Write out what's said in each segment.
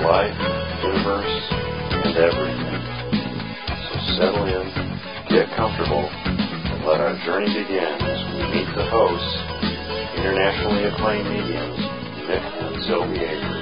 life, universe, and everything. So settle in, get comfortable, and let our journey begin as we meet the hosts, internationally acclaimed mediums, Mick and Sylvie Avery.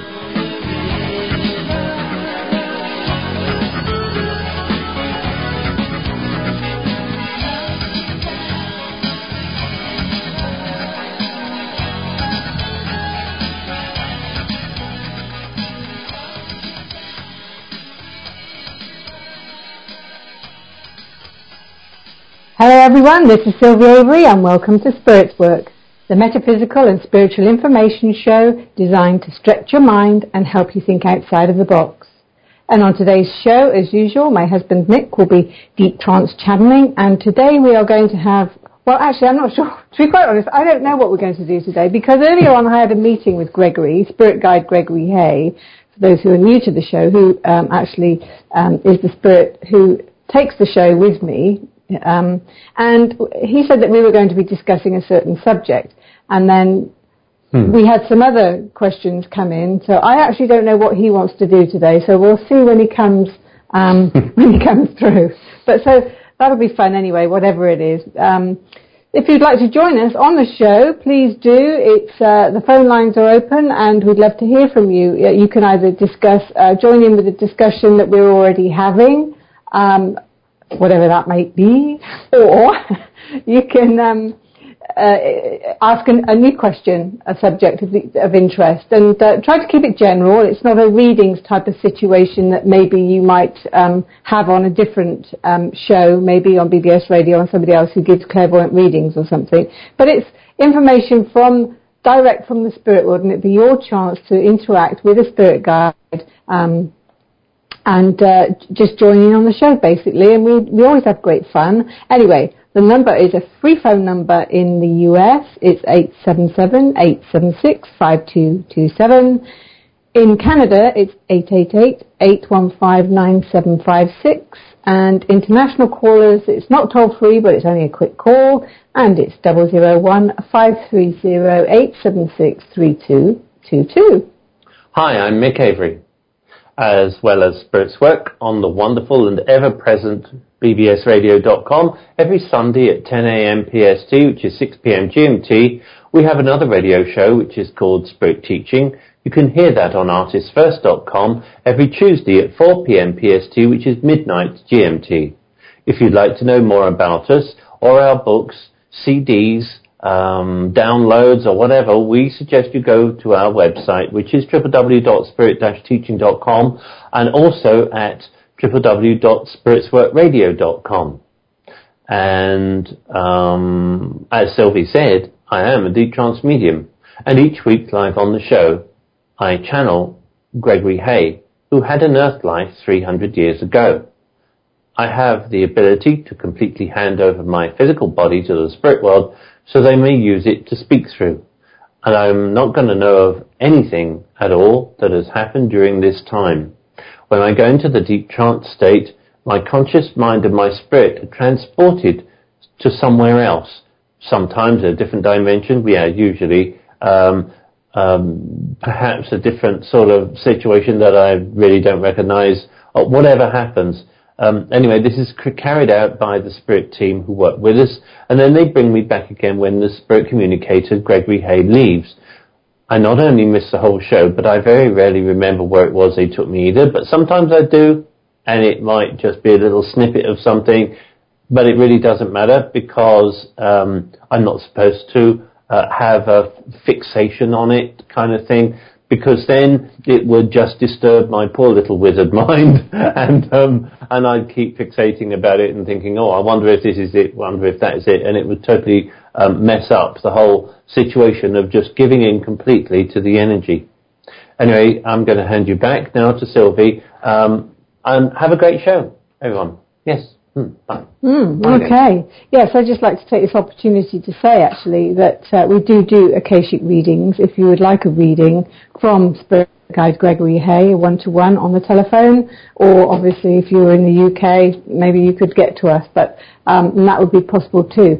Hello everyone, this is Sylvie Avery and welcome to Spirits Work, the metaphysical and spiritual information show designed to stretch your mind and help you think outside of the box. And on today's show, as usual, my husband Nick will be deep trance channeling, and today we are going to have, well actually I'm not sure, to be quite honest, I don't know what we're going to do today, because earlier on I had a meeting with Gregory, Spirit Guide Gregory Hay, for those who are new to the show, who actually is the spirit who takes the show with me. And he said that we were going to be discussing a certain subject, and then we had some other questions come in, so I actually don't know what he wants to do today, so we'll see when he comes when he comes through. But so that'll be fun anyway, whatever it is. If you'd like to join us on the show, please do. It's the phone lines are open and we'd love to hear from you. You can either join in with the discussion that we're already having, whatever that might be, or you can ask a new question, a subject of interest, and try to keep it general. It's not a readings type of situation that maybe you might have on a different show, maybe on BBS Radio, or somebody else who gives clairvoyant readings or something. But it's information direct from the spirit world, and it'd be your chance to interact with a spirit guide, and just joining on the show, basically, and we always have great fun. Anyway, the number is a free phone number in the US. It's 877-876-5227. In Canada, it's 888-815-9756. And international callers, it's not toll-free, but it's only a quick call, and it's 001-530-876-3222. Hi, I'm Mick Avery, as well as Spirits Work on the wonderful and ever-present bbsradio.com. Every Sunday at 10 a.m. PST, which is 6 p.m. GMT, we have another radio show which is called Spirit Teaching. You can hear that on artistfirst.com every Tuesday at 4 p.m. PST, which is midnight GMT. If you'd like to know more about us or our books, CDs, downloads or whatever, we suggest you go to our website, which is www.spirit-teaching.com, and also at www.spiritsworkradio.com. And as Sylvie said, I am a deep trance medium, and each week live on the show I channel Gregory Hay, who had an earth life 300 years ago. I have the ability to completely hand over my physical body to the spirit world so they may use it to speak through. And I'm not going to know of anything at all that has happened during this time. When I go into the deep trance state, my conscious mind and my spirit are transported to somewhere else. Sometimes a different dimension. We are usually perhaps a different sort of situation that I really don't recognize. Whatever happens. Anyway, this is carried out by the spirit team who work with us, and then they bring me back again when the spirit communicator, Gregory Hay, leaves. I not only miss the whole show, but I very rarely remember where it was they took me either, but sometimes I do, and it might just be a little snippet of something, but it really doesn't matter because I'm not supposed to have a fixation on it kind of thing, because then it would just disturb my poor little wizard mind, and I'd keep fixating about it and thinking, oh, I wonder if this is it, wonder if that is it, and it would totally mess up the whole situation of just giving in completely to the energy. Anyway, I'm going to hand you back now to Sylvie, and have a great show, everyone. Yes. Bye. Okay. Yes, I'd just like to take this opportunity to say, actually, that we do Akashic readings. If you would like a reading from Spirit Guide Gregory Hay, 1-to-1 on the telephone, or obviously if you were in the UK, maybe you could get to us, but and that would be possible too.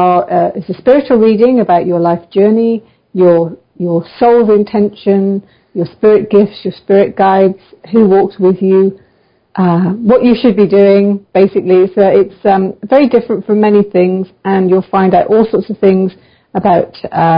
It's a spiritual reading about your life journey, your soul's intention, your spirit gifts, your spirit guides, who walks with you, what you should be doing. Basically, so it's very different from many things, and you'll find out all sorts of things about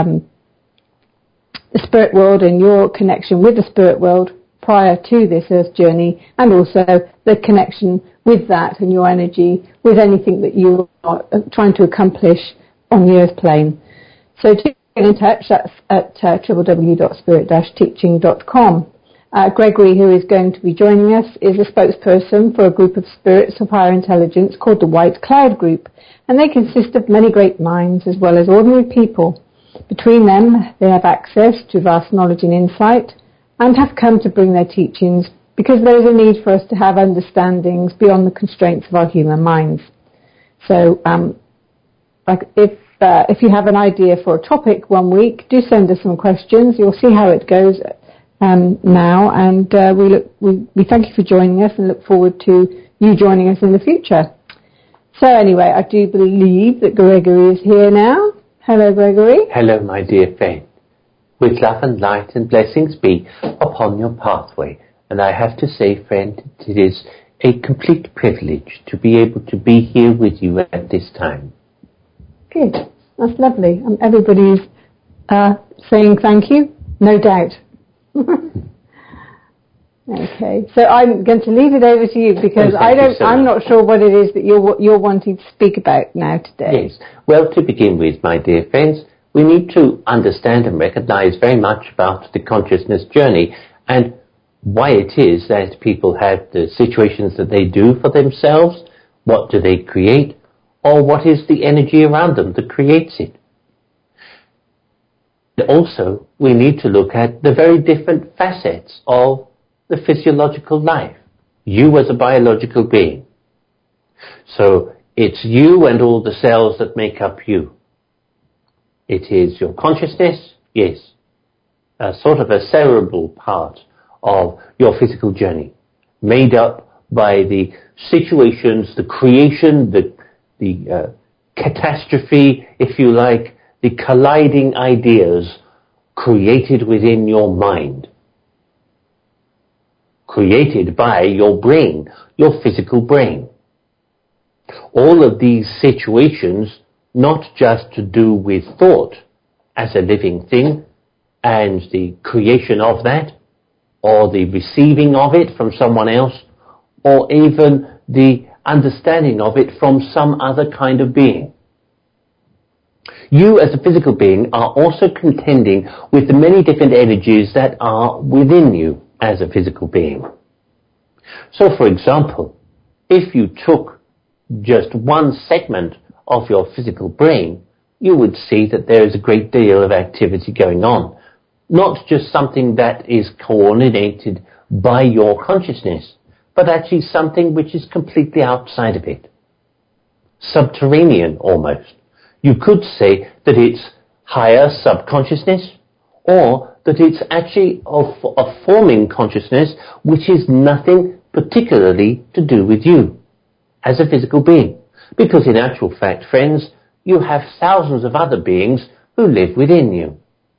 the spirit world and your connection with the spirit world prior to this earth journey, and also the connection with that and your energy with anything that you are trying to accomplish on the earth plane. So to get in touch, that's at www.spirit-teaching.com. Gregory, who is going to be joining us, is a spokesperson for a group of spirits of higher intelligence called the White Cloud Group, and they consist of many great minds as well as ordinary people. Between them, they have access to vast knowledge and insight, and have come to bring their teachings because there is a need for us to have understandings beyond the constraints of our human minds. So, if you have an idea for a topic one week, do send us some questions. You'll see how it goes now, and we thank you for joining us and look forward to you joining us in the future. So anyway, I do believe that Gregory is here now. Hello, Gregory. Hello, my dear friend. With love and light and blessings be upon your pathway. And I have to say, friend, it is a complete privilege to be able to be here with you at this time. Good. That's lovely. Everybody's saying thank you, no doubt. Okay, so I'm going to leave it over to you because I'm not sure what it is that you're wanting to speak about now today. Yes. Well, to begin with, my dear friends, we need to understand and recognize very much about the consciousness journey and why it is that people have the situations that they do for themselves, what do they create, or what is the energy around them that creates it. Also, we need to look at the very different facets of the physiological life, you as a biological being. So it's you and all the cells that make up you. It is your consciousness, yes, a sort of a cerebral part of your physical journey, made up by the situations, the creation, the catastrophe, if you like, the colliding ideas created within your mind, created by your brain, your physical brain. All of these situations, not just to do with thought as a living thing and the creation of that, or the receiving of it from someone else, or even the understanding of it from some other kind of being. You as a physical being are also contending with the many different energies that are within you as a physical being. So, for example, if you took just one segment of your physical brain, you would see that there is a great deal of activity going on. Not just something that is coordinated by your consciousness, but actually something which is completely outside of it. Subterranean, almost. You could say that it's higher subconsciousness, or that it's actually a forming consciousness which is nothing particularly to do with you as a physical being. Because in actual fact, friends, you have thousands of other beings who live within you.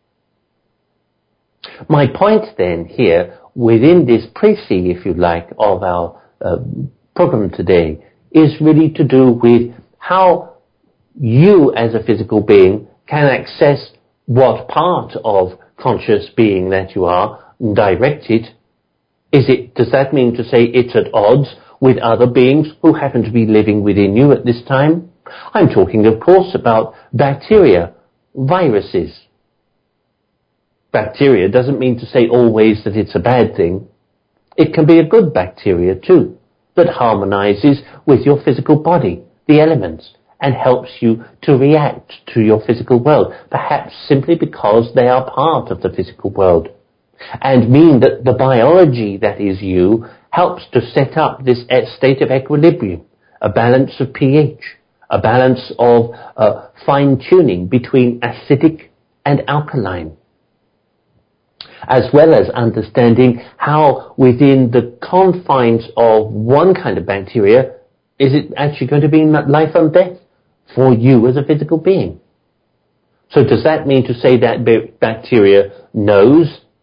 My point then here, within this précis, if you like, of our program today, is really to do with how you as a physical being can access what part of conscious being that you are, direct it. Does that mean to say it's at odds with other beings who happen to be living within you at this time? I'm talking, of course, about bacteria, viruses. Bacteria doesn't mean to say always that it's a bad thing. It can be a good bacteria too, that harmonizes with your physical body, the elements, and helps you to react to your physical world, perhaps simply because they are part of the physical world, and mean that the biology that is you helps to set up this state of equilibrium, a balance of pH, a balance of fine-tuning between acidic and alkaline, as well as understanding how within the confines of one kind of bacteria is it actually going to be life and death for you as a physical being. So does that mean to say that bacteria knows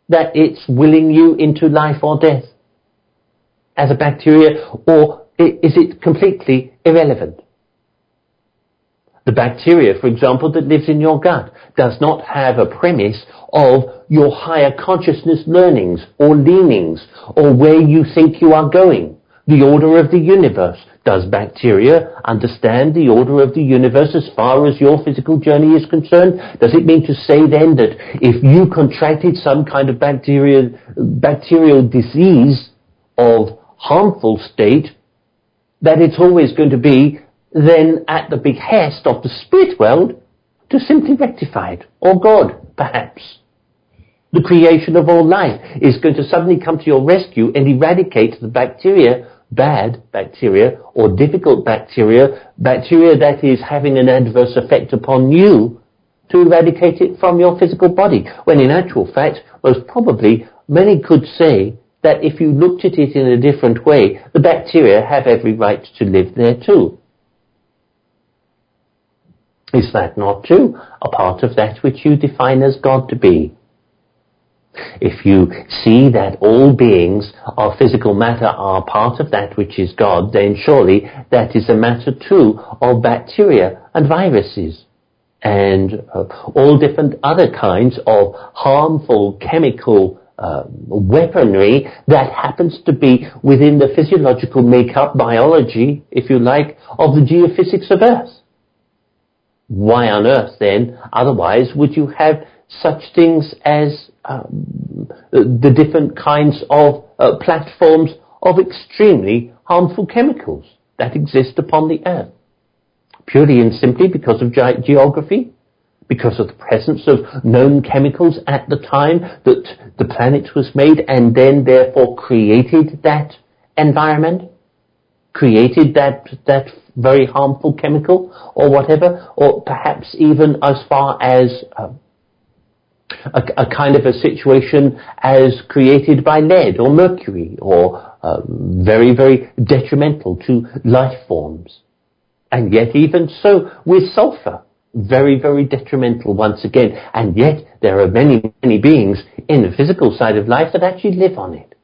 that it's willing you into life or death as a bacteria, or is it completely irrelevant? The bacteria, for example, that lives in your gut does not have a premise of your higher consciousness learnings or leanings or where you think you are going. The order of the universe. Does bacteria understand the order of the universe as far as your physical journey is concerned? Does it mean to say then that if you contracted some kind of bacterial disease of harmful state, that it's always going to be then at the behest of the spirit world to simply rectify it, or God, perhaps? The creation of all life is going to suddenly come to your rescue and eradicate the bacteria, bad bacteria or difficult bacteria that is having an adverse effect upon you, to eradicate it from your physical body. When in actual fact, most probably, many could say that if you looked at it in a different way, the bacteria have every right to live there too. Is that not true? A part of that which you define as God to be. If you see that all beings of physical matter are part of that which is God, then surely that is a matter too of bacteria and viruses and all different other kinds of harmful chemical weaponry that happens to be within the physiological makeup, biology, if you like, of the geophysics of Earth. Why on earth then, otherwise, would you have such things as the different kinds of platforms of extremely harmful chemicals that exist upon the earth? Purely and simply because of geography? Because of the presence of known chemicals at the time that the planet was made, and then therefore created that environment? Created that very harmful chemical or whatever? Or perhaps even as far as a kind of a situation as created by lead or mercury, or very, very detrimental to life forms. And yet even so with sulfur, very, very detrimental once again. And yet there are many, many beings in the physical side of life that actually live on it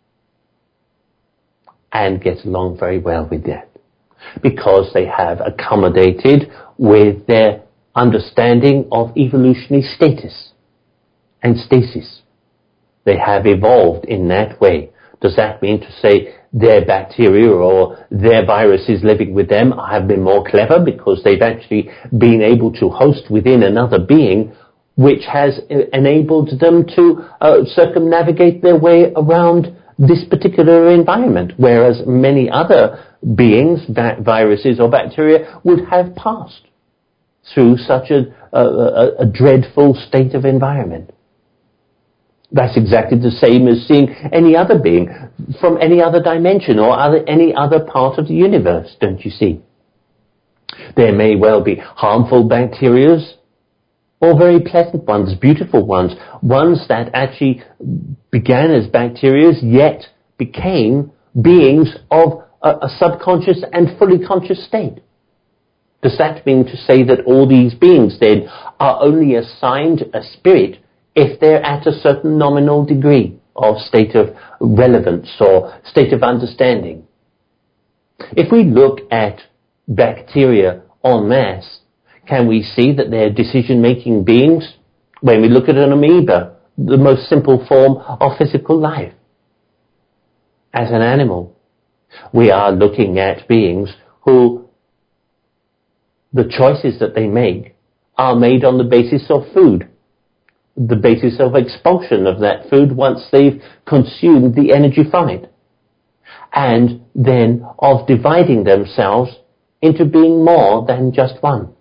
and get along very well with that, because they have accommodated with their understanding of evolutionary status and stasis. They have evolved in that way. Does that mean to say their bacteria or their viruses living with them have been more clever because they've actually been able to host within another being which has enabled them to circumnavigate their way around this particular environment, whereas many other beings, viruses or bacteria, would have passed through such a dreadful state of environment? That's exactly the same as seeing any other being from any other dimension or any other part of the universe, don't you see? There may well be harmful bacteria or very pleasant ones, beautiful ones that actually began as bacteria yet became beings of a subconscious and fully conscious state. Does that mean to say that all these beings then are only assigned a spirit if they're at a certain nominal degree of state of relevance or state of understanding? If we look at bacteria en masse, can we see that they're decision-making beings? When we look at an amoeba, the most simple form of physical life, as an animal, we are looking at beings who the choices that they make are made on the basis of food, the basis of expulsion of that food once they've consumed the energy from it, and then of dividing themselves into being more than just one.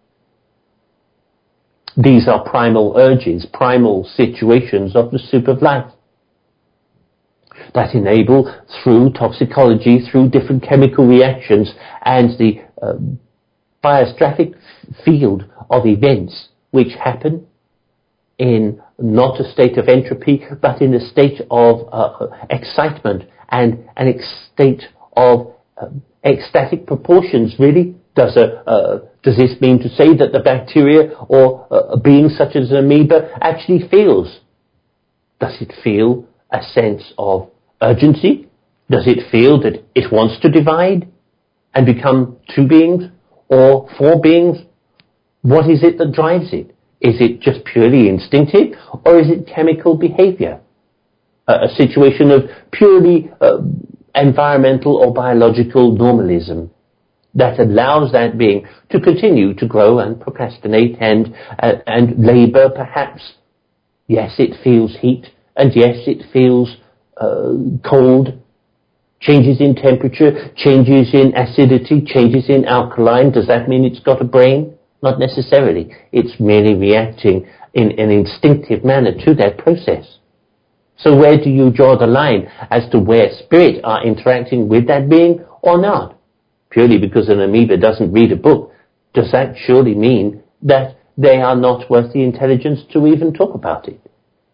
These are primal urges, primal situations of the soup of life that enable, through toxicology, through different chemical reactions and the biostratic field of events which happen in not a state of entropy, but in a state of excitement and an state of ecstatic proportions, really. Does this mean to say that the bacteria or a being such as an amoeba actually feels Does it feel a sense of urgency? Does it feel that it wants to divide and become two beings or four beings? What is it that drives it? Is it just purely instinctive, or is it chemical behavior? A situation of purely environmental or biological normalism that allows that being to continue to grow and procrastinate and labor, perhaps. Yes, it feels heat, and yes, it feels cold. Changes in temperature, changes in acidity, changes in alkaline. Does that mean it's got a brain? Not necessarily. It's merely reacting in an instinctive manner to that process. So where do you draw the line as to where spirit are interacting with that being or not? Purely because an amoeba doesn't read a book, does that surely mean that they are not worth the intelligence to even talk about it?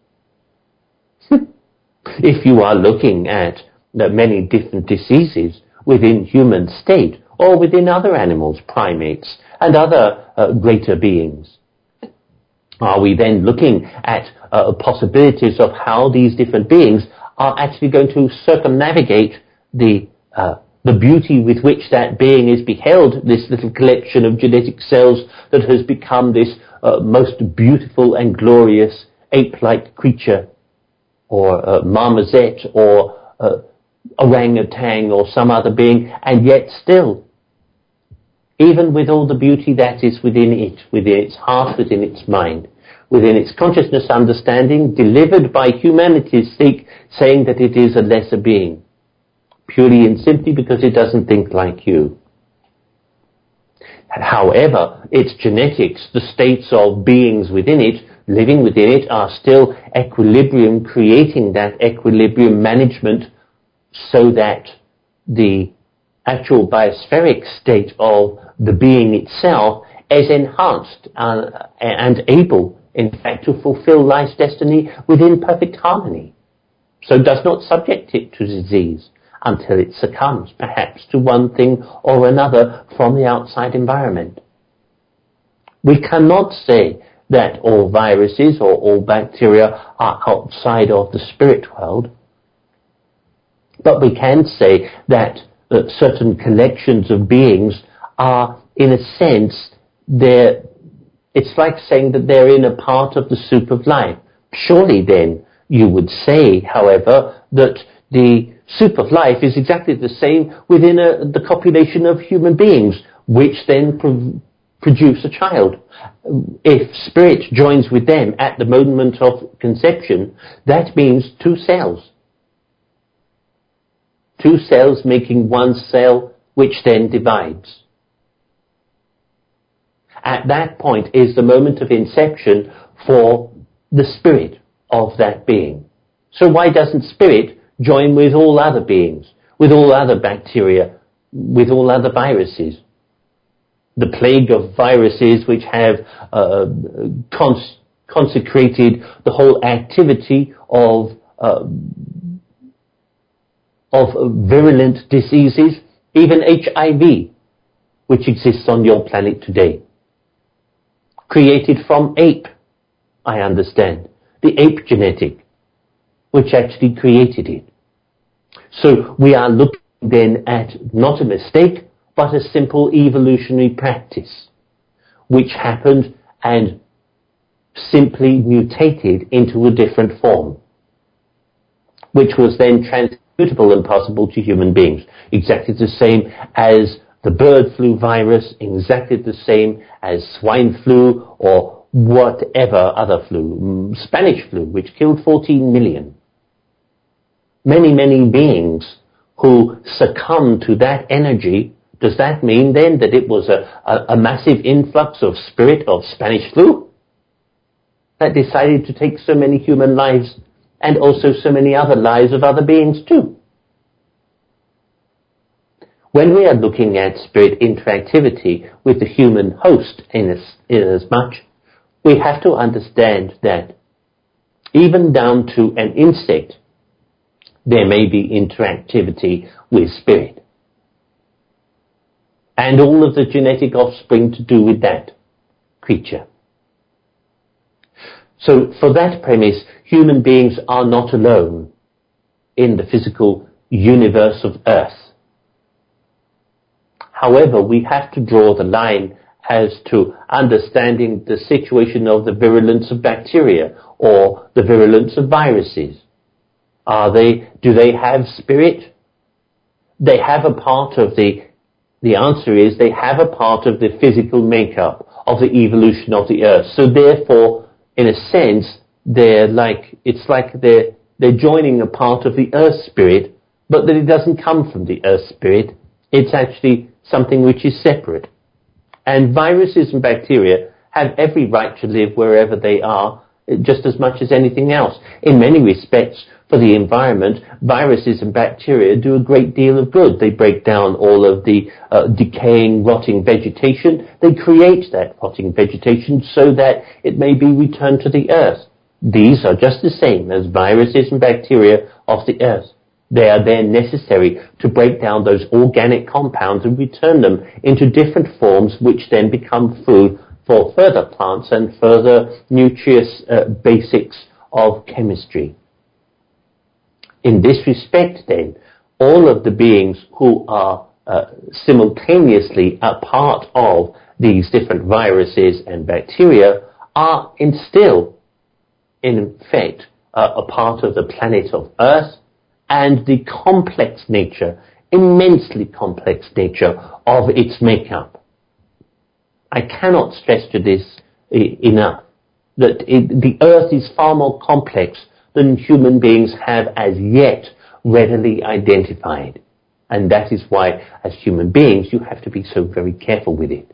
If you are looking at the many different diseases within human state or within other animals, primates, and other greater beings, are we then looking at possibilities of how these different beings are actually going to circumnavigate the beauty with which that being is beheld, this little collection of genetic cells that has become this most beautiful and glorious ape-like creature, or marmoset, or orangutan, or some other being, and yet still, even with all the beauty that is within it, within its heart, within its mind, within its consciousness understanding, delivered by humanity's sake, saying that it is a lesser being, purely and simply because it doesn't think like you. However, its genetics, the states of beings within it, living within it, are still equilibrium, creating that equilibrium management so that the actual biospheric state of the being itself is enhanced and able, in fact, to fulfill life's destiny within perfect harmony. So does not subject it to disease until it succumbs, perhaps, to one thing or another from the outside environment. We cannot say that all viruses or all bacteria are outside of the spirit world, but we can say that certain collections of beings are, in a sense, it's like saying that they're in a part of the soup of life. Surely then you would say, however, that the soup of life is exactly the same within the copulation of human beings, which then produce a child. If spirit joins with them at the moment of conception, that means two cells. Two cells making one cell, which then divides. At that point is the moment of inception for the spirit of that being. So why doesn't spirit join with all other beings, with all other bacteria, with all other viruses? The plague of viruses which have consecrated the whole activity of virulent diseases, even HIV, which exists on your planet today. Created from ape, I understand. The ape genetic, which actually created it. So we are looking then at not a mistake, but a simple evolutionary practice, which happened and simply mutated into a different form, which was then transmutable and possible to human beings. Exactly the same as the bird flu virus, exactly the same as swine flu or whatever other flu, Spanish flu, which killed 14 million. Many, many beings who succumbed to that energy. Does that mean then that it was a massive influx of spirit of Spanish flu that decided to take so many human lives and also so many other lives of other beings too? When we are looking at spirit interactivity with the human host in as much, we have to understand that even down to an insect, there may be interactivity with spirit. And all of the genetic offspring to do with that creature. So for that premise, human beings are not alone in the physical universe of Earth. However, we have to draw the line as to understanding the situation of the virulence of bacteria or the virulence of viruses. Do they have spirit? They have a part of the answer is they have a part of the physical makeup of the evolution of the Earth. So therefore, in a sense, they're joining a part of the Earth spirit, but that it doesn't come from the Earth spirit. It's actually something which is separate. And viruses and bacteria have every right to live wherever they are, just as much as anything else. In many respects, for the environment, viruses and bacteria do a great deal of good. They break down all of the decaying, rotting vegetation. They create that rotting vegetation so that it may be returned to the earth. These are just the same as viruses and bacteria of the earth. They are then necessary to break down those organic compounds and return them into different forms, which then become food for further plants and further nutritious basics of chemistry. In this respect, then, all of the beings who are simultaneously a part of these different viruses and bacteria are still, in effect, a part of the planet of Earth, and the complex nature, immensely complex nature of its makeup. I cannot stress to this enough, that the Earth is far more complex than human beings have as yet readily identified. And that is why, as human beings, you have to be so very careful with it.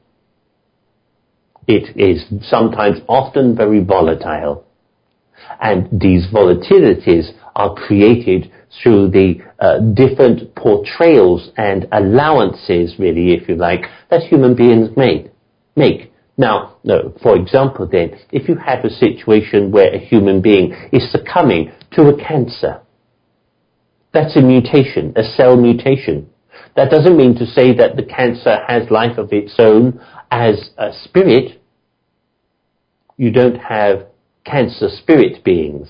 It is sometimes often very volatile. And these volatilities are created through the different portrayals and allowances, really, if you like, that human beings make. Now, for example, then, if you have a situation where a human being is succumbing to a cancer, that's a mutation, a cell mutation. That doesn't mean to say that the cancer has life of its own as a spirit. You don't have cancer spirit beings.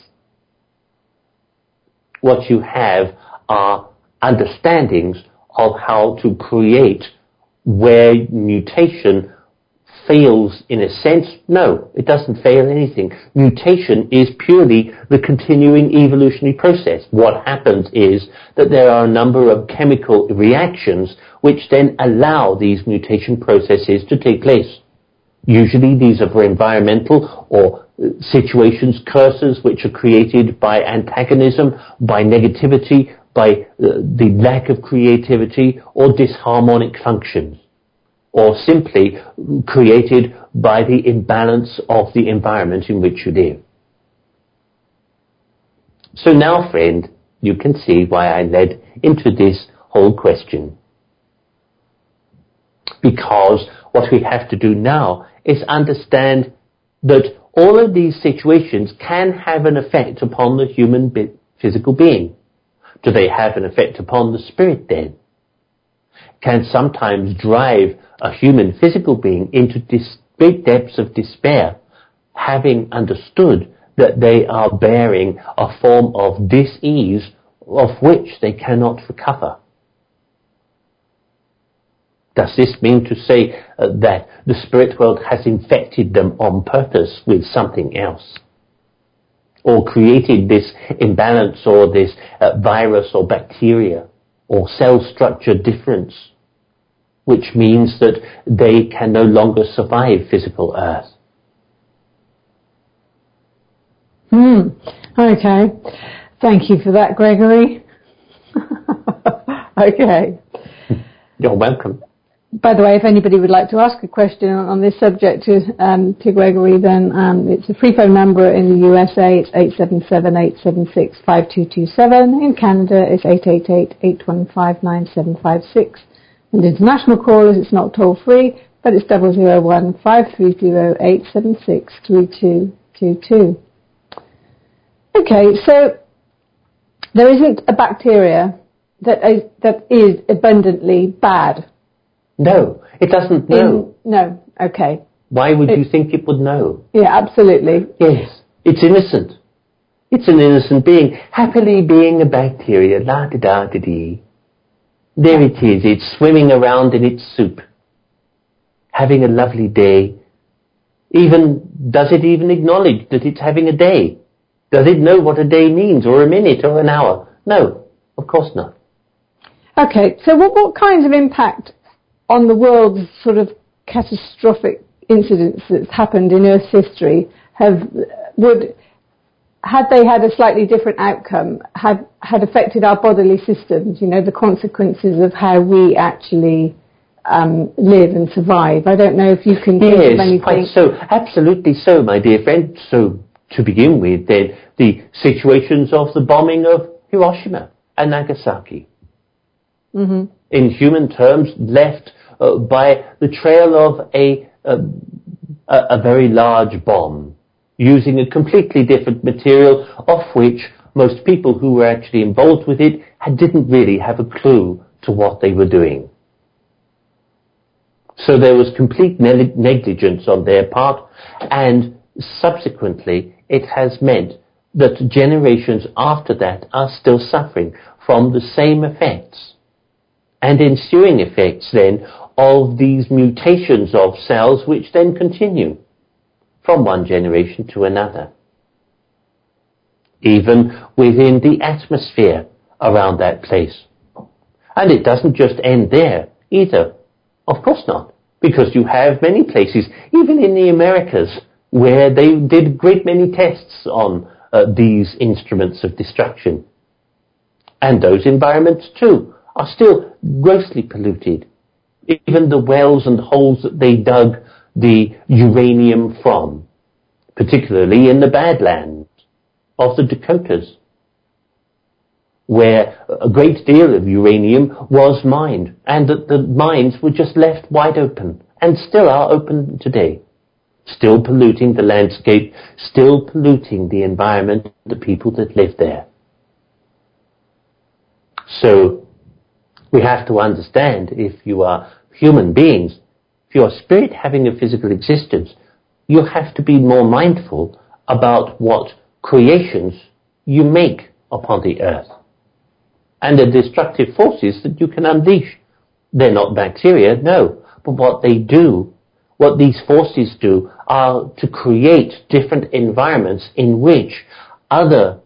What you have are understandings of how to create where mutation fails in a sense. No, it doesn't fail anything. Mutation is purely the continuing evolutionary process. What happens is that there are a number of chemical reactions which then allow these mutation processes to take place. Usually these are for environmental or situations, curses which are created by antagonism, by negativity, by the lack of creativity or disharmonic functions, or simply created by the imbalance of the environment in which you live. So now, friend, you can see why I led into this whole question. Because what we have to do now is understand that all of these situations can have an effect upon the human physical being. Do they have an effect upon the spirit then? Can sometimes drive a human physical being into great depths of despair, having understood that they are bearing a form of dis-ease of which they cannot recover. Does this mean to say that the spirit world has infected them on purpose with something else? Or created this imbalance or this virus or bacteria or cell structure difference, which means that they can no longer survive physical Earth? Okay. Thank you for that, Gregory. Okay. You're welcome. By the way, if anybody would like to ask a question on this subject to Gregory, then it's a free phone number in the USA. It's 877-876-5227. In Canada, it's 888-815-9756. And international callers, it's not toll free, but it's 001-530-876-3222. Okay, so there isn't a bacteria that is abundantly bad. No, it doesn't know. No, okay. Why would you think it would know? Yeah, absolutely. Yes. It's innocent. It's an innocent being, happily being a bacteria, la-da-da-da-dee. There it is, it's swimming around in its soup, having a lovely day. Does it even acknowledge that it's having a day? Does it know what a day means, or a minute, or an hour? No, of course not. Okay, so what kinds of impact on the world's sort of catastrophic incidents that's happened in Earth's history had they had a slightly different outcome, had affected our bodily systems, the consequences of how we actually live and survive? I don't know if you can think of anything. Yes, quite so. Absolutely so, my dear friend. So, to begin with, then, the situations of the bombing of Hiroshima and Nagasaki. Mm-hmm. In human terms, left by the trail of a very large bomb, using a completely different material, of which most people who were actually involved with it didn't really have a clue to what they were doing. So there was complete negligence on their part, and subsequently it has meant that generations after that are still suffering from the same effects and ensuing effects then of these mutations of cells, which then continue from one generation to another, even within the atmosphere around that place. And it doesn't just end there either. Of course not, because you have many places, even in the Americas, where they did a great many tests on these instruments of destruction. And those environments too are still grossly polluted. Even the wells and holes that they dug the uranium from, particularly in the Badlands of the Dakotas, where a great deal of uranium was mined, and that the mines were just left wide open, and still are open today, still polluting the landscape, still polluting the environment, the people that live there. So, we have to understand, if you are human beings, if you are spirit having a physical existence, you have to be more mindful about what creations you make upon the earth and the destructive forces that you can unleash. They're not bacteria, no, but what they do, what these forces do, are to create different environments in which other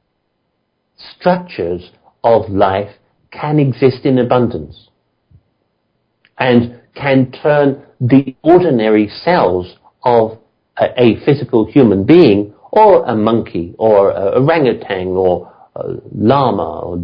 structures of life can exist in abundance and can turn the ordinary cells of a physical human being, or a monkey, or a orangutan, or a llama, or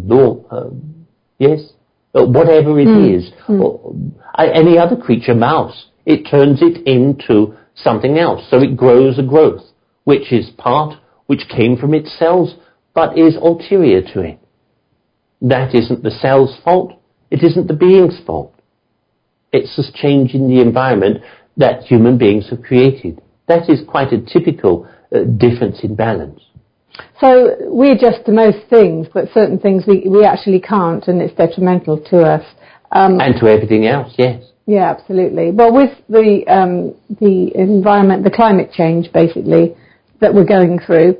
whatever it is, or any other creature, mouse, it turns it into something else. So it grows a growth, which came from its cells, but is ulterior to it. That isn't the cell's fault. It isn't the being's fault. It's this change in the environment that human beings have created. That is quite a typical difference in balance. So we adjust to most things, but certain things we actually can't, and it's detrimental to us. And to everything else, yes. Yeah, absolutely. Well, with the environment, the climate change, basically, that we're going through,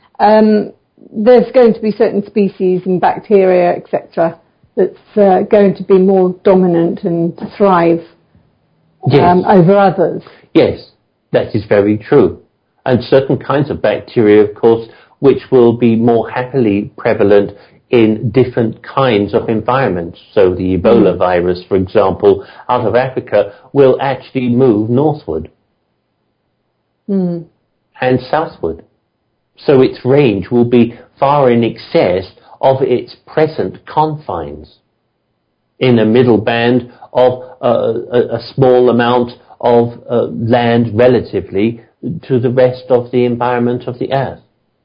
there's going to be certain species and bacteria, etc., that's going to be more dominant and thrive over others. Yes, that is very true. And certain kinds of bacteria, of course, which will be more happily prevalent in different kinds of environments. So the Ebola virus, for example, out of Africa, will actually move northward and southward. So its range will be far in excess of its present confines, in a middle band of a small amount of land relatively to the rest of the environment of the earth.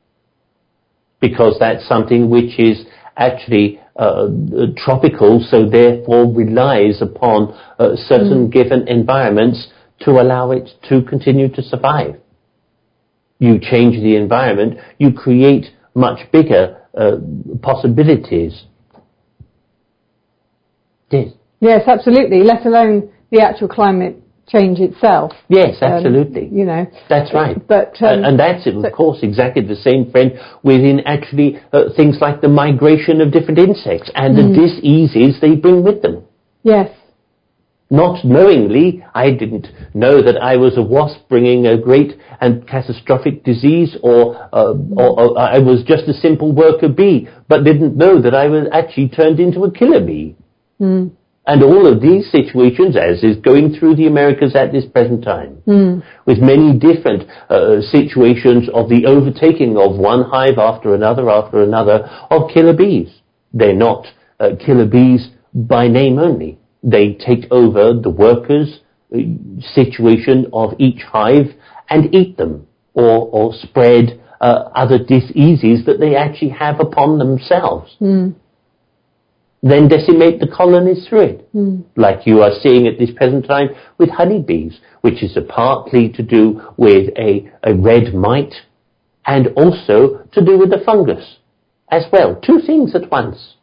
Because that's something which is actually tropical, so therefore relies upon certain given environments to allow it to continue to survive. You change the environment, you create much bigger possibilities. Yes. Yes, absolutely. Let alone the actual climate change itself. Yes, absolutely. That's right. But and that's, of course, exactly the same, friend, within actually things like the migration of different insects and the dis-eases they bring with them. Yes. Not knowingly, I didn't know that I was a wasp bringing a great and catastrophic disease, or I was just a simple worker bee, but didn't know that I was actually turned into a killer bee. And all of these situations, as is going through the Americas at this present time, with many different situations of the overtaking of one hive after another of killer bees. They're not killer bees by name only. They take over the workers' situation of each hive and eat them, or spread other diseases that they actually have upon themselves. Then decimate the colonies through it, like you are seeing at this present time with honeybees, which is partly to do with a red mite and also to do with the fungus as well. Two things at once,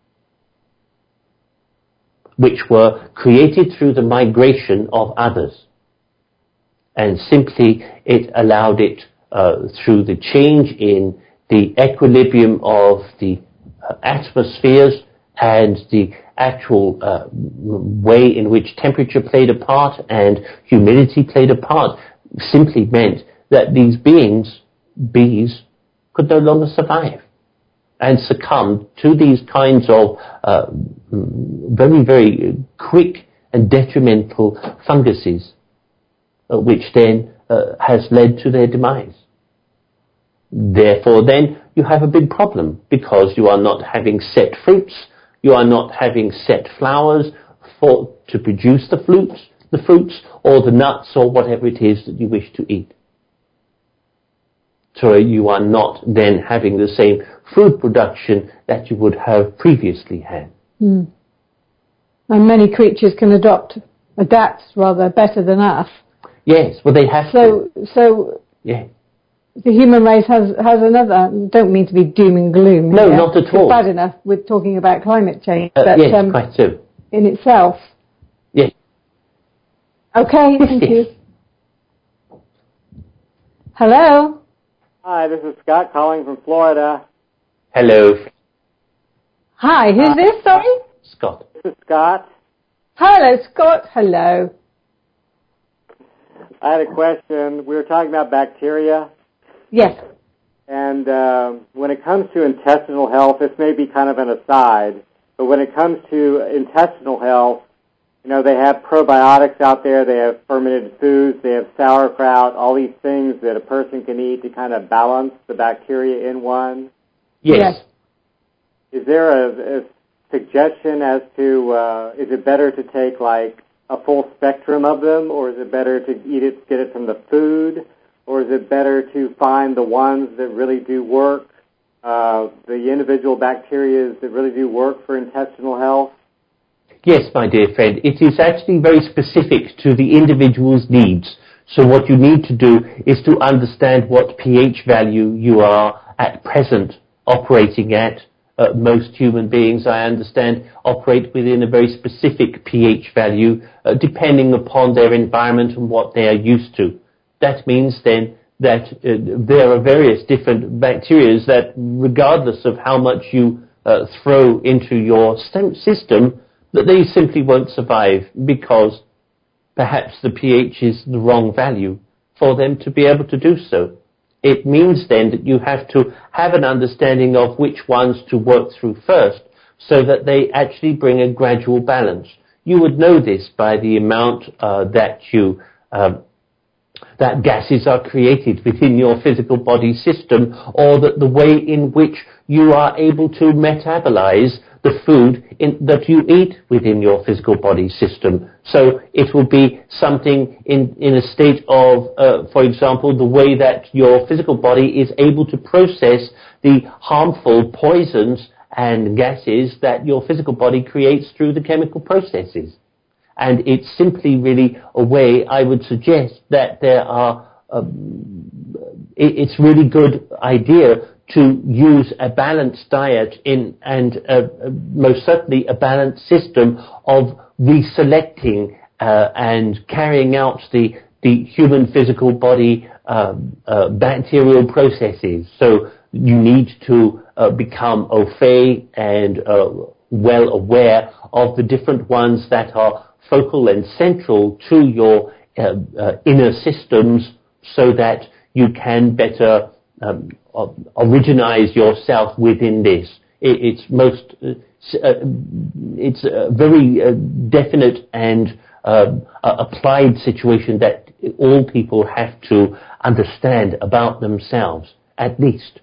which were created through the migration of others. And simply it allowed it through the change in the equilibrium of the atmospheres and the actual way in which temperature played a part and humidity played a part, simply meant that these bees, could no longer survive and succumbed to these kinds of very, very quick and detrimental funguses, which then has led to their demise. Therefore, then, you have a big problem, because you are not having set fruits, you are not having set flowers to produce the fruits, or the nuts, or whatever it is that you wish to eat. So you are not then having the same food production that you would have previously had. And many creatures can adapt rather better than us. Yes, well they have to. So yeah. The human race has another, don't mean to be doom and gloom. No, not at all. It's bad enough with talking about climate change. But, yes, quite so. In itself. Yes. Okay, thank you. Hello? Hi, this is Scott calling from Florida. Hello. Hi, who's this, sorry? Scott. This is Scott. Hello, Scott. Hello. I had a question. We were talking about bacteria. Yes. And when it comes to intestinal health, this may be kind of an aside, but when it comes to intestinal health, they have probiotics out there, they have fermented foods, they have sauerkraut, all these things that a person can eat to kind of balance the bacteria in one. Yes. Is there a suggestion as to, is it better to take like a full spectrum of them, or is it better to get it from the food? Or is it better to find the ones that really do work, the individual bacteria that really do work for intestinal health? Yes, my dear friend, it is actually very specific to the individual's needs. So what you need to do is to understand what pH value you are at present operating at. Most human beings, I understand, operate within a very specific pH value, depending upon their environment and what they are used to. That means then that there are various different bacteria that, regardless of how much you throw into your system, that they simply won't survive, because perhaps the pH is the wrong value for them to be able to do so. It means then that you have to have an understanding of which ones to work through first, so that they actually bring a gradual balance. You would know this by the amount that gases are created within your physical body system, or that the way in which you are able to metabolize the food that you eat within your physical body system. So it will be something in a state of, for example, the way that your physical body is able to process the harmful poisons and gases that your physical body creates through the chemical processes. And it's simply really a way, I would suggest, that there are, it's really good idea to use a balanced diet and most certainly a balanced system of reselecting and carrying out the human physical body bacterial processes. So you need to become au fait and well aware of the different ones that are focal and central to your inner systems, so that you can better originize yourself within this. It's a very definite and applied situation that all people have to understand about themselves, at least.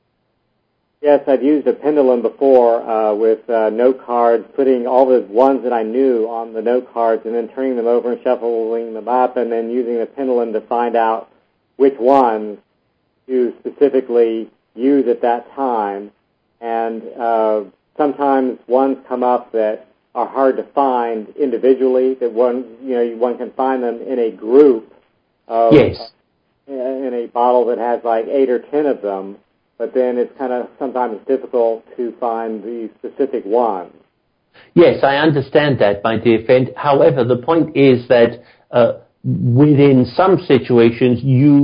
Yes, I've used a pendulum before with note cards, putting all the ones that I knew on the note cards and then turning them over and shuffling them up, and then using the pendulum to find out which ones to specifically use at that time. And sometimes ones come up that are hard to find individually, that one can find them in a group of, yes, in a bottle that has like 8 or 10 of them. But then it's kind of sometimes difficult to find the specific one. Yes, I understand that, my dear friend. However, the point is that within some situations,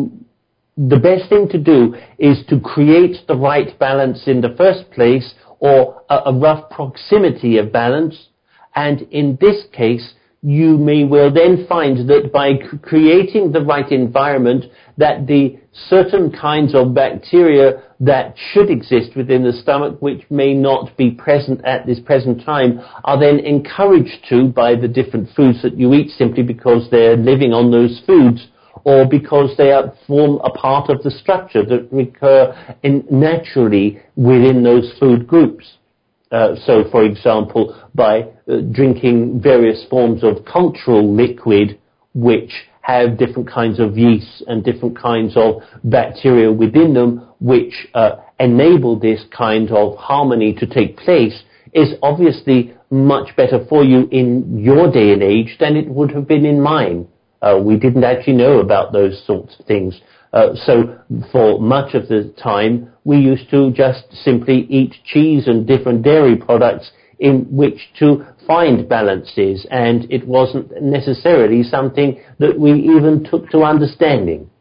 the best thing to do is to create the right balance in the first place, or a rough proximity of balance. And in this case, you may well then find that by creating the right environment, that the certain kinds of bacteria that should exist within the stomach, which may not be present at this present time, are then encouraged to by the different foods that you eat, simply because they're living on those foods, or because they form a part of the structure that recur naturally within those food groups. So, for example, by drinking various forms of cultural liquid, which have different kinds of yeasts and different kinds of bacteria within them, which enable this kind of harmony to take place, is obviously much better for you in your day and age than it would have been in mine. We didn't actually know about those sorts of things. So for much of the time, we used to just simply eat cheese and different dairy products in which to find balances, and it wasn't necessarily something that we even took to understanding.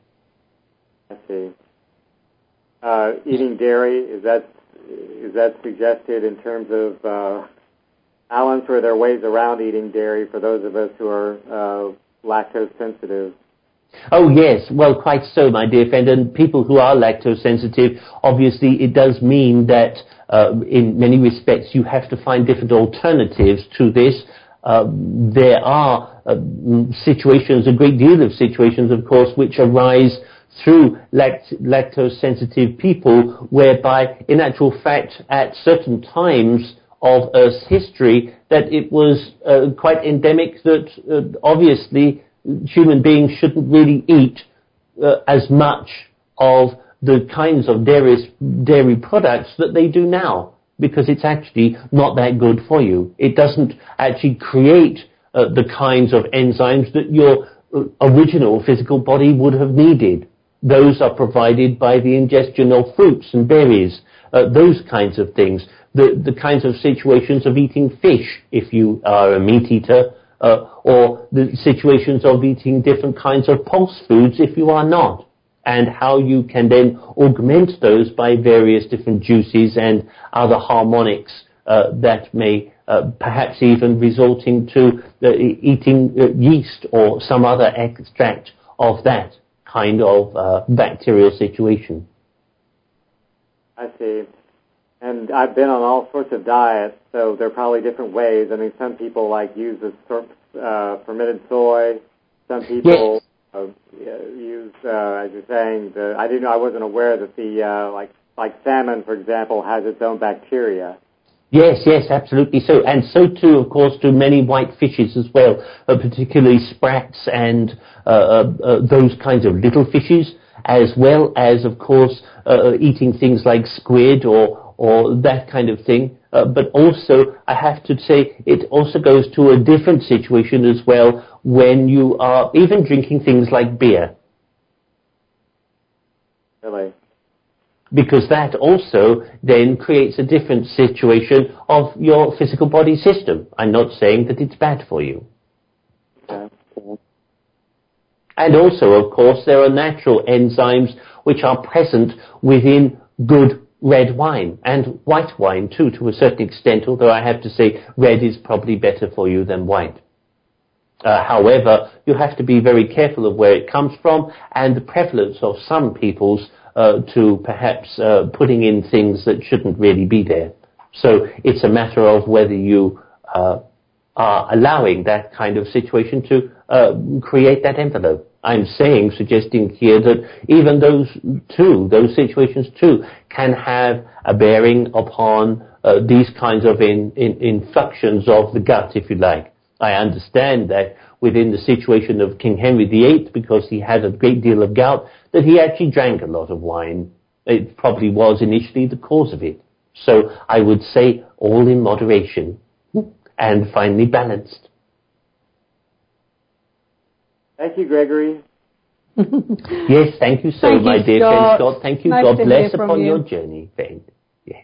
I see. Eating dairy, is that suggested in terms of balance, or are there ways around eating dairy for those of us who are lactose sensitive? Oh yes, well, quite so, my dear friend. And people who are lactose sensitive, obviously it does mean that in many respects you have to find different alternatives to this. There are situations, a great deal of situations, of course, which arise through lactose sensitive people, whereby in actual fact at certain times of Earth's history that it was quite endemic that obviously human beings shouldn't really eat as much of the kinds of dairy products that they do now, because it's actually not that good for you. It doesn't actually create the kinds of enzymes that your original physical body would have needed. Those are provided by the ingestion of fruits and berries, those kinds of things. The kinds of situations of eating fish, if you are a meat eater, or the situations of eating different kinds of pulse foods if you are not, and how you can then augment those by various different juices and other harmonics that may perhaps even resulting to eating yeast or some other extract of that kind of bacterial situation. I see. And I've been on all sorts of diets, so there are probably different ways. I mean, some people use the fermented soy. Some people use, as you're saying, I wasn't aware that the like salmon, for example, has its own bacteria. Yes, absolutely so. And so too, of course, do many white fishes as well, particularly sprats and those kinds of little fishes, as well as, of course, eating things like squid or that kind of thing. But also, I have to say, it also goes to a different situation as well when you are even drinking things like beer. Really? Because that also then creates a different situation of your physical body system. I'm not saying that it's bad for you. Okay. And also, of course, there are natural enzymes which are present within good red wine and white wine too, to a certain extent, although I have to say red is probably better for you than white. However, you have to be very careful of where it comes from and the prevalence of some people's to perhaps putting in things that shouldn't really be there. So it's a matter of whether you are allowing that kind of situation to create that envelope. I'm suggesting here that even those situations too, can have a bearing upon these kinds of inflections of the gut, if you like. I understand that within the situation of King Henry VIII, because he had a great deal of gout, that he actually drank a lot of wine. It probably was initially the cause of it. So I would say all in moderation and finely balanced. Thank you, Gregory. Yes, thank you so, my dear friend Scott. Thank you. Nice God bless upon your journey, friend. Yeah.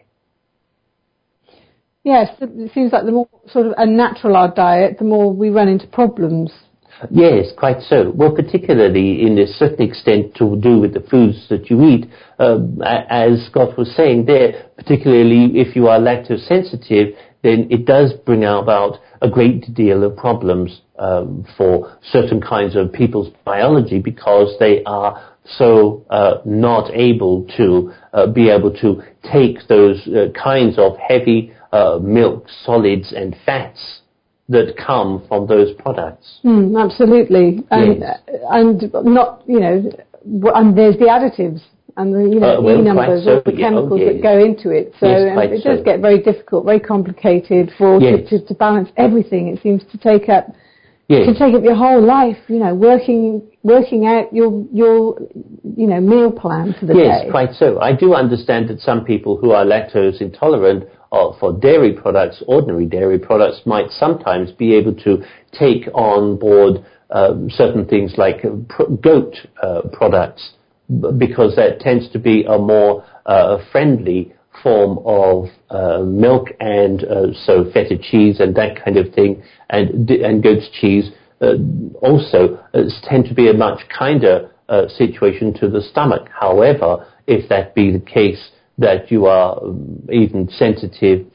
Yes, it seems like the more sort of unnatural our diet, the more we run into problems. Yes, quite so. Well, particularly in a certain extent to do with the foods that you eat, as Scott was saying there, particularly if you are lactose sensitive, then it does bring about a great deal of problems for certain kinds of people's biology, because they are so not able to be able to take those kinds of heavy milk, solids and fats that come from those products. Absolutely. And, yes. And not, and there's the additives and the, E numbers, all the chemicals that go into it. So it does get very difficult, very complicated to balance everything. It seems to take up your whole life, working out your meal plan for the day. Yes, quite so. I do understand that some people who are lactose intolerant for dairy products, ordinary dairy products, might sometimes be able to take on board certain things like goat products, because that tends to be a more friendly form of milk, and so feta cheese and that kind of thing, and goat's cheese also tend to be a much kinder situation to the stomach. However, if that be the case, that you are even sensitive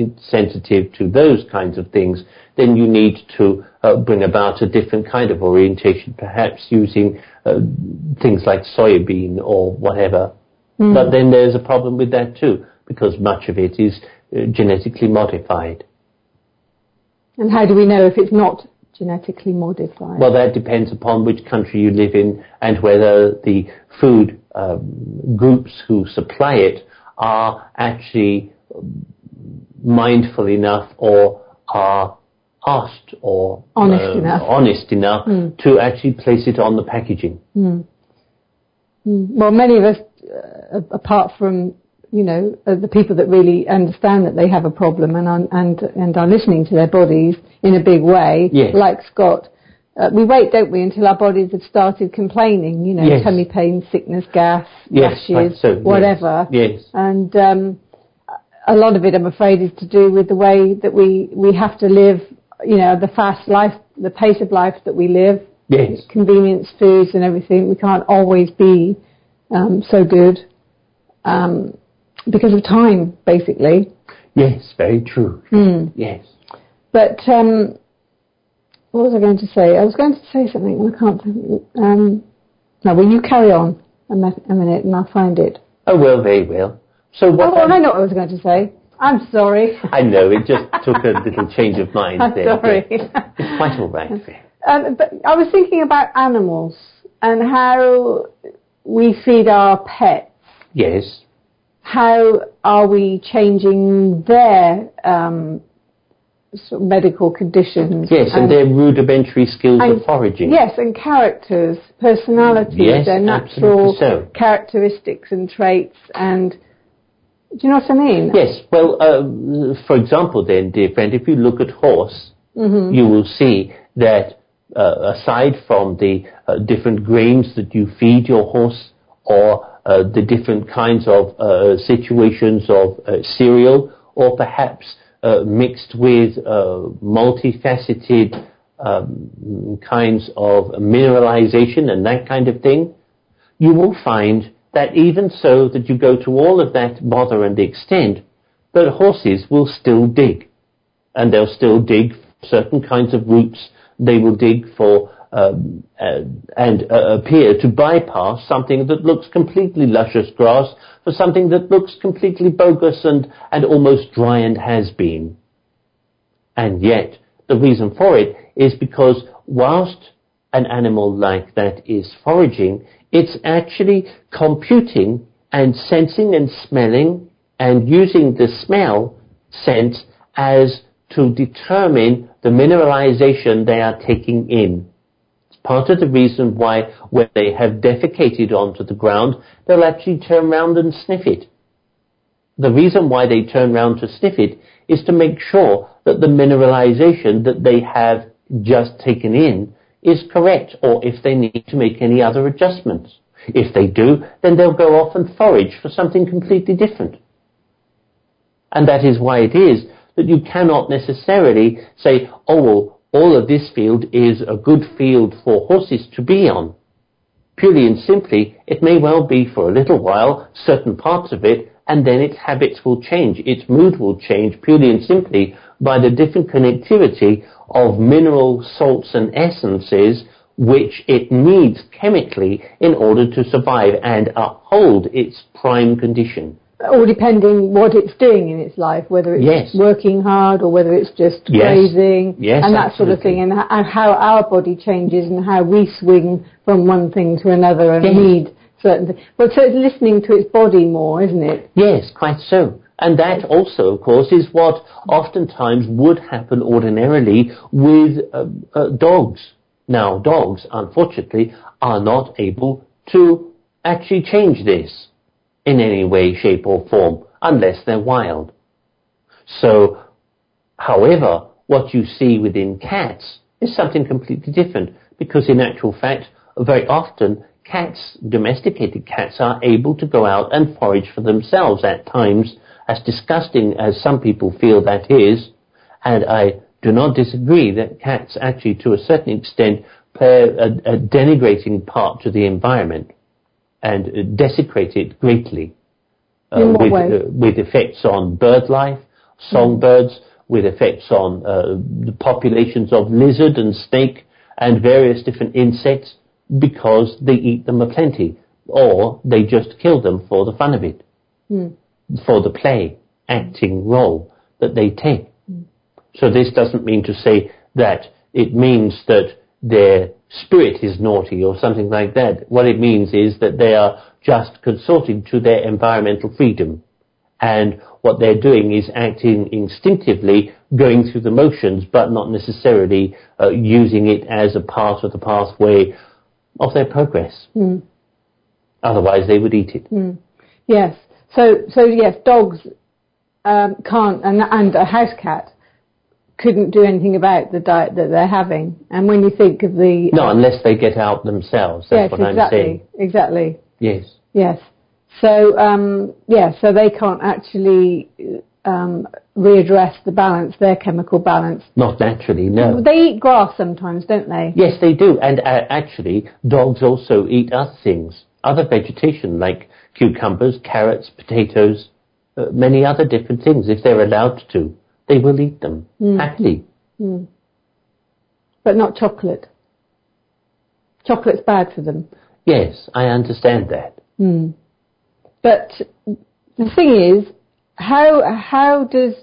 to those kinds of things, then you need to bring about a different kind of orientation, perhaps using things like soybean or whatever. But then there's a problem with that too, because much of it is genetically modified. And how do we know if it's not genetically modified? Well, that depends upon which country you live in and whether the food groups who supply it are actually mindful enough or are asked or honest enough to actually place it on the packaging. Well, many of us, apart from the people that really understand that they have a problem and are listening to their bodies in a big way, like Scott, we wait, don't we, until our bodies have started complaining, tummy pain, sickness, gas, rashes, whatever. Yes. And a lot of it, I'm afraid, is to do with the way that we have to live, the fast life, the pace of life that we live, convenience foods and everything. We can't always be so good because of time, basically. Yes, very true. Yes. But what was I going to say? I was going to say something and I can't think. No, will you carry on a minute and I'll find it. Oh, well, very well. So what? I know what I was going to say. I'm sorry. I know, it just took a little change of mind there. Sorry. It's quite all right. But I was thinking about animals and how we feed our pets. Yes. How are we changing their sort of medical conditions? Yes, and their rudimentary skills of foraging. Yes, and characters, personalities, their natural characteristics and traits. And do you know what I mean? Yes. Well, for example, then, dear friend, if you look at horse, you will see that aside from the different grains that you feed your horse, or the different kinds of situations of cereal, or perhaps mixed with multifaceted kinds of mineralization and that kind of thing, you will find that even so that you go to all of that bother and extent, that horses will still dig. And they'll still dig certain kinds of roots. They will dig for and appear to bypass something that looks completely luscious grass for something that looks completely bogus and almost dry and has been. And yet, the reason for it is because whilst an animal like that is foraging, it's actually computing and sensing and smelling and using the smell sense as to determine the mineralization they are taking in. It's part of the reason why when they have defecated onto the ground, they'll actually turn around and sniff it. The reason why they turn around to sniff it is to make sure that the mineralization that they have just taken in is correct, or if they need to make any other adjustments. If they do, then they'll go off and forage for something completely different. And that is why it is that you cannot necessarily say, oh, well, all of this field is a good field for horses to be on. Purely and simply, it may well be for a little while, certain parts of it, and then its habits will change. Its mood will change purely and simply by the different connectivity of mineral salts and essences which it needs chemically in order to survive and uphold its prime condition. Or depending what it's doing in its life, whether it's working hard or whether it's just grazing and that sort of thing, and how our body changes and how we swing from one thing to another and need certain things. Well, so it's listening to its body more, isn't it? Yes, quite so. And that also, of course, is what oftentimes would happen ordinarily with dogs. Now, dogs, unfortunately, are not able to actually change this in any way, shape or form, unless they're wild. So, however, what you see within cats is something completely different, because in actual fact, very often, cats, domesticated cats, are able to go out and forage for themselves at times, as disgusting as some people feel that is, and I do not disagree that cats actually, to a certain extent, play a denigrating part to the environment and desecrate it greatly with effects on bird life, songbirds, with effects on the populations of lizard and snake and various different insects, because they eat them aplenty, or they just kill them for the fun of it, for the play acting role that they take. So this doesn't mean to say that it means that their spirit is naughty or something like that. What it means is that they are just consorting to their environmental freedom. And what they're doing is acting instinctively, going through the motions, but not necessarily using it as a part of the pathway of their progress. Otherwise they would eat it. Yes. So yes, dogs can't, and a house cat couldn't do anything about the diet that they're having. And when you think of the... No, unless they get out themselves. That's what I'm saying. Exactly. Yes. Yes. So, so they can't actually readdress the balance, their chemical balance. Not naturally, no. They eat grass sometimes, don't they? Yes, they do. And actually, dogs also eat other things, other vegetation like cucumbers, carrots, potatoes, many other different things. If they're allowed to, they will eat them happily. But not chocolate. Chocolate's bad for them. Yes, I understand that. But the thing is, how does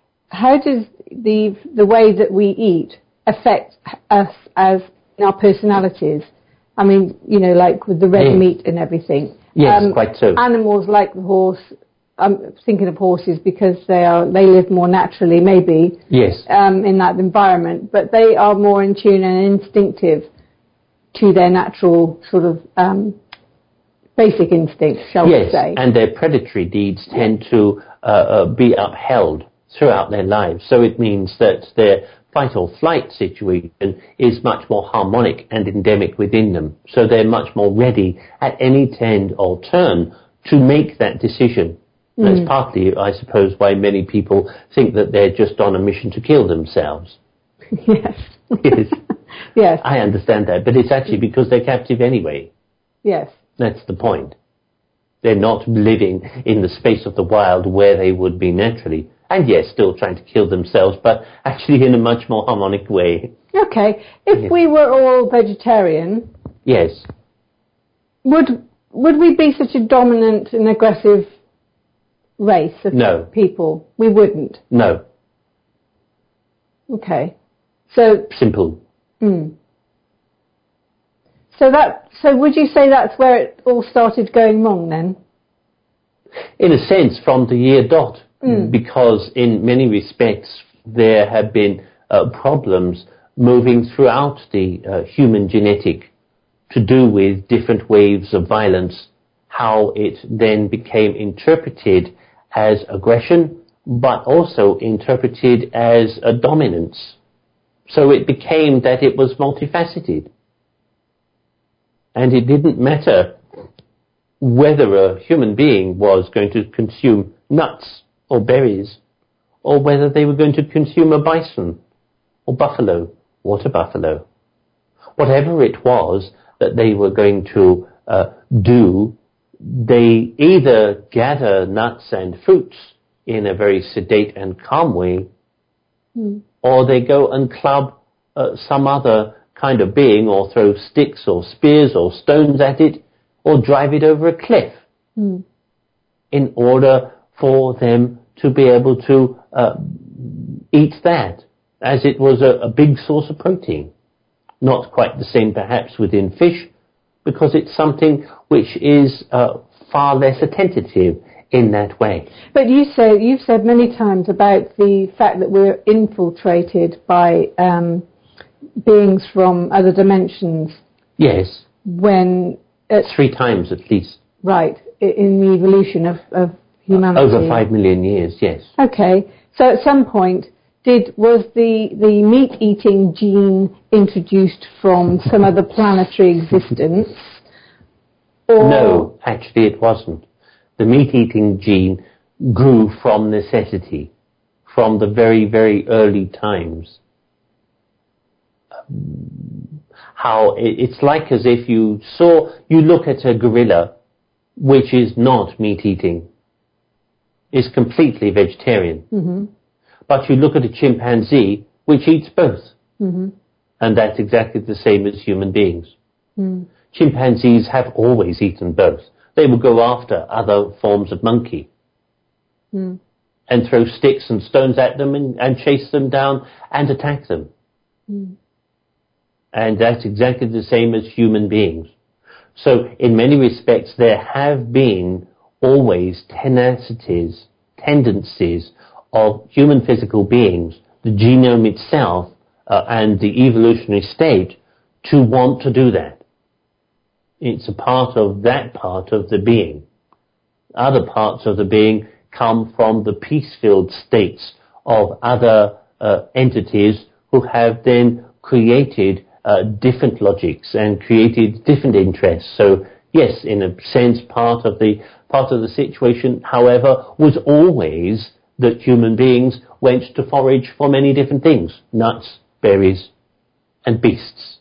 the way that we eat affect us as in our personalities? I mean, like with the red meat and everything. Yes, quite so. Animals like the horse. I'm thinking of horses because they live more naturally, maybe. Yes. In that environment, but they are more in tune and instinctive to their natural sort of basic instincts, shall we say. Yes, and their predatory deeds tend to be upheld throughout their lives. So it means that their fight or flight situation is much more harmonic and endemic within them. So they're much more ready at any turn or turn to make that decision. That's partly, I suppose, why many people think that they're just on a mission to kill themselves. Yes. Yes. Yes. I understand that, but it's actually because they're captive anyway. Yes. That's the point. They're not living in the space of the wild where they would be naturally. And yes, still trying to kill themselves, but actually in a much more harmonic way. Okay. If we were all vegetarian... Yes. Would we be such a dominant and aggressive race of people? We wouldn't? No. Okay. So... Simple. So would you say that's where it all started going wrong then? In a sense, from the year dot. Because in many respects there have been problems moving throughout the human genetic to do with different waves of violence, how it then became interpreted as aggression, but also interpreted as a dominance. So it became that it was multifaceted. And it didn't matter whether a human being was going to consume nuts or berries, or whether they were going to consume a bison or buffalo, water buffalo. Whatever it was that they were going to do, they either gather nuts and fruits in a very sedate and calm way, or they go and club some other kind of being, or throw sticks or spears or stones at it, or drive it over a cliff, in order for them to be able to eat that, as it was a big source of protein. Not quite the same perhaps within fish, because it's something which is far less attentive in that way. But you've said many times about the fact that we're infiltrated by beings from other dimensions. Yes. When 3 times at least. Right, in the evolution of humanity. Over 5 million years, yes. Okay, so at some point, was the meat-eating gene introduced from some other planetary existence? Or... No, actually it wasn't. The meat-eating gene grew from necessity, from the very, very early times. How it's like as if you look at a gorilla, which is not meat-eating, is completely vegetarian. But you look at a chimpanzee, which eats both. And that's exactly the same as human beings. Chimpanzees have always eaten both. They will go after other forms of monkey and throw sticks and stones at them and chase them down and attack them. And that's exactly the same as human beings. So in many respects there have been always tendencies of human physical beings, the genome itself and the evolutionary state, to want to do that. It's a part of that part of the being. Other parts of the being come from the peace-filled states of other entities who have then created different logics and created different interests. So yes, in a sense, part of the situation, however, was always that human beings went to forage for many different things: nuts, berries, and beasts.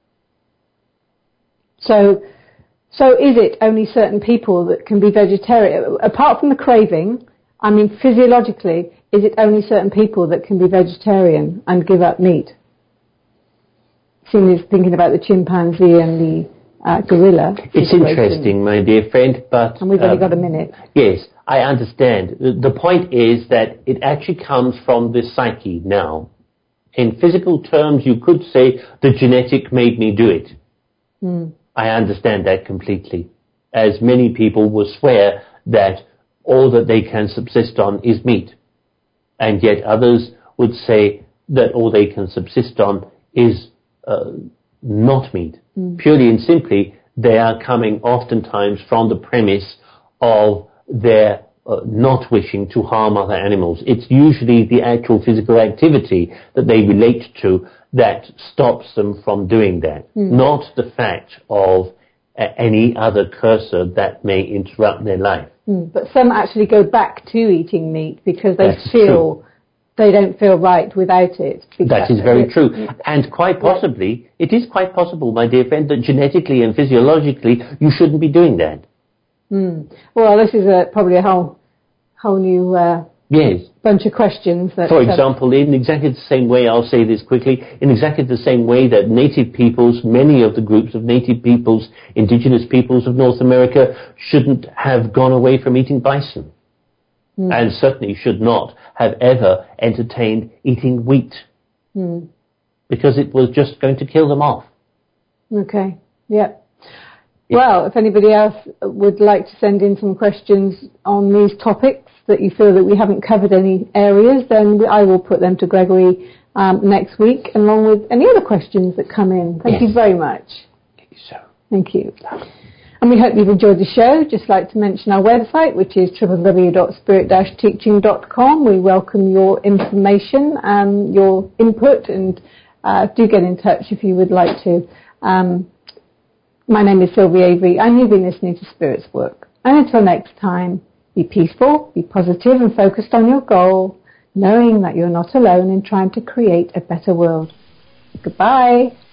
So is it only certain people that can be vegetarian? Apart from the craving, I mean, physiologically, is it only certain people that can be vegetarian and give up meat? Thinking about the chimpanzee and the gorilla. It's interesting, my dear friend, but... And we've only got a minute. Yes, I understand. The point is that it actually comes from the psyche now. In physical terms, you could say the genetic made me do it. I understand that completely. As many people will swear that all that they can subsist on is meat. And yet others would say that all they can subsist on is not meat. Purely and simply, they are coming oftentimes from the premise of their not wishing to harm other animals. It's usually the actual physical activity that they relate to that stops them from doing that, not the fact of any other cursor that may interrupt their life. But some actually go back to eating meat because they That's feel true. they don't feel right without it. That is very true. And quite possibly, it is quite possible, my dear friend, that genetically and physiologically you shouldn't be doing that. Well, this is probably a whole new bunch of questions. For example, in exactly the same way, I'll say this quickly, in exactly the same way that native peoples, many of the groups of native peoples, indigenous peoples of North America, shouldn't have gone away from eating bison. And certainly should not have ever entertained eating wheat. Because it was just going to kill them off. Okay, yeah. Well, if anybody else would like to send in some questions on these topics that you feel that we haven't covered any areas, then I will put them to Gregory next week, along with any other questions that come in. Thank you very much. Thank you, sir. Thank you. And we hope you've enjoyed the show. Just like to mention our website, which is www.spirit-teaching.com. We welcome your information and your input, and do get in touch if you would like to. My name is Sylvia Avery, and you've been listening to Spirit's Work. And until next time, be peaceful, be positive, and focused on your goal, knowing that you're not alone in trying to create a better world. Goodbye.